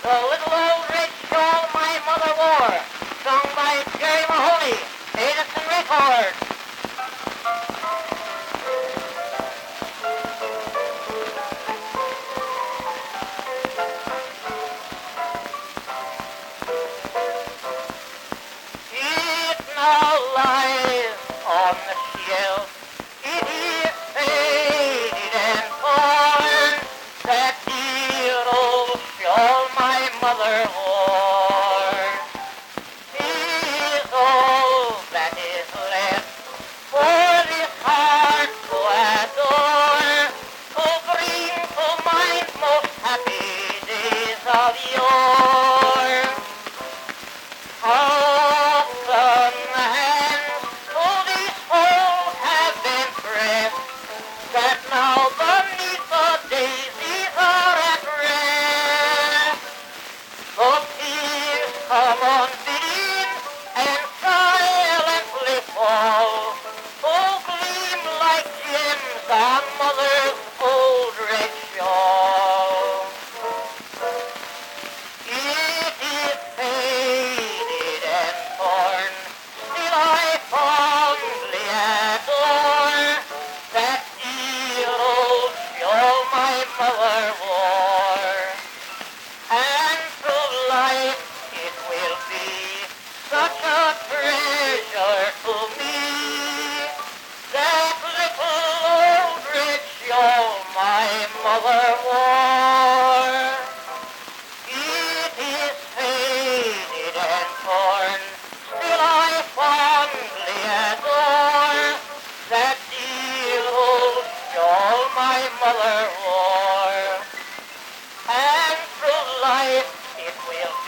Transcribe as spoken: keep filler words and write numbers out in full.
The little old red shawl my mother wore, sung by Jerry Mahoney, Edison Records. It now lies on the shelf. It is faded and torn, that dear old shawl my mother wore. Is all that is left for this heart to adore, to bring to mind most happy days of yore. Often the hands to these folds have been pressed, that now beneath the daisies are at rest. The tears come unbidden and silently fall, to gleam like gems on mother's old red shawl. It is faded and torn, still I fondly adore that dear old shawl my mother wore. And through life it will be such a treasure to me, that little old red shawl my mother wore. It is faded and torn, still I fondly adore that dear old shawl my mother wore. And through life it will